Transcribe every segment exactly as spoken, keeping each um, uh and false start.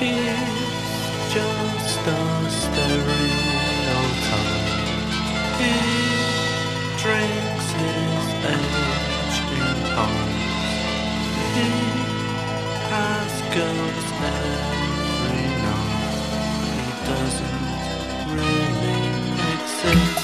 He's just a stereotype. He drinks his age in pints. He has girls every night. He doesn't really exist.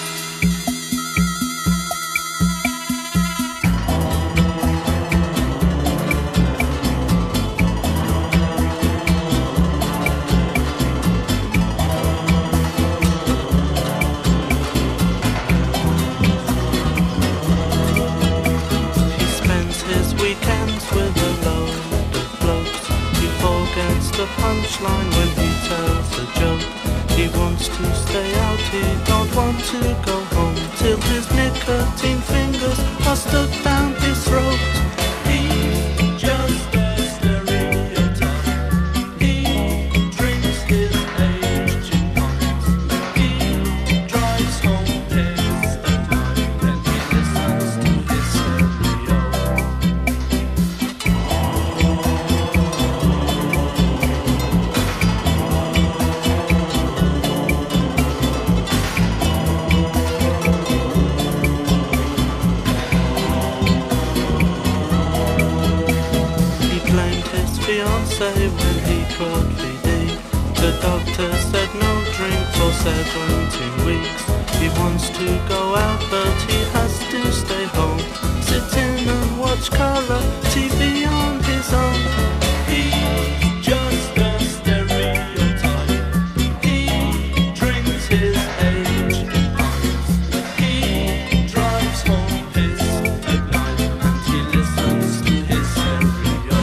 The punchline when he tells a joke. He wants to stay out, he don't want to go home till his nicotine fingers are stuck down his throat. He's just a stereotype. He drinks his age in pints. He drives home pissed at night and he listens to his stereo. Fiancé when he got V D. The doctor said no drink for seventeen weeks. He wants to go out but he has to stay home, sit in and watch colour T V on his own. He's just a stereotype. He drinks his age in pints. He drives home pissed at night and he listens to his stereo.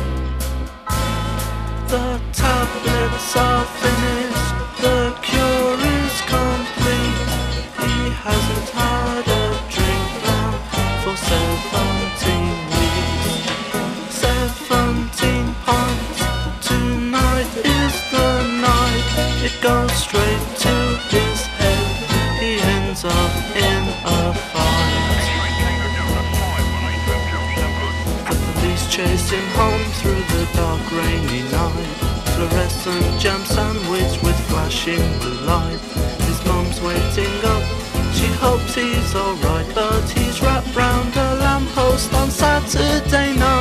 The tablets are finished, the cure is complete. He hasn't had a drink now for seventeen weeks. Seventeen pints, tonight is the night. It goes straight to his head, he ends up in a fight. The police chase him home through the dark rainy night. Fluorescent jam sandwich with flashing blue light. His mum's waiting up, she hopes he's alright, but he's wrapped round a lamppost on Saturday night.